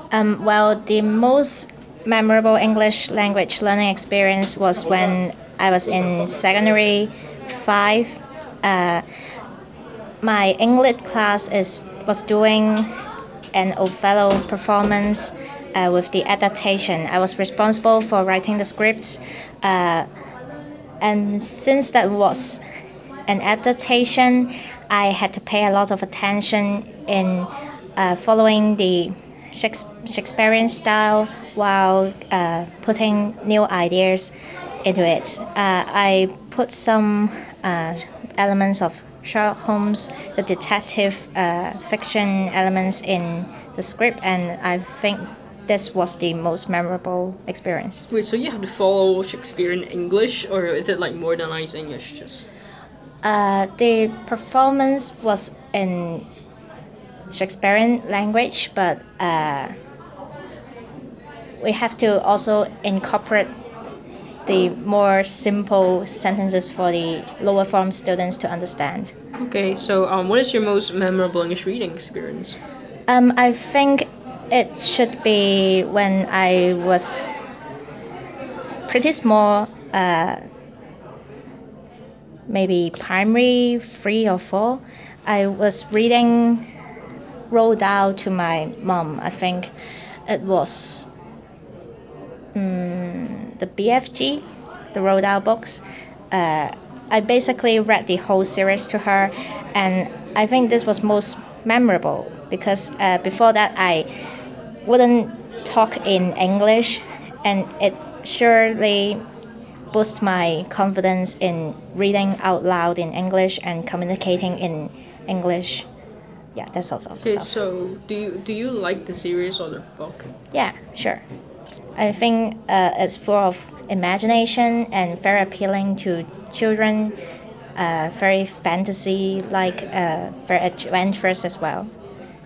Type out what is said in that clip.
Well, the most memorable English language learning experience was when I was in secondary 5. Uh, my English class was doing an Othello performance with the adaptation. I was responsible for writing the scripts, and since that was an adaptation, I had to pay a lot of attention in following the Shakespearean style while putting new ideas into it. I put some elements of Sherlock Holmes, the detective fiction elements in the script, and I think this was the most memorable experience. Wait, so you have to follow Shakespeare in English, or is it like modernized English just? The performance was in Shakespearean language, but we have to also incorporate the more simple sentences for the lower form students to understand. Okay, so what is your most memorable English reading experience? I think it should be when I was pretty small, maybe primary 3 or 4. I was reading Roald Dahl to my mom. I think it was the BFG, the Roald Dahl books. I basically read the whole series to her, and I think this was most memorable because before that I wouldn't talk in English, and it surely boosts my confidence in reading out loud in English and communicating in English. Yeah, that sort of Okay, stuff. so do you like the series or the book? Yeah, sure. I think it's full of imagination and very appealing to children, very fantasy-like, very adventurous as well.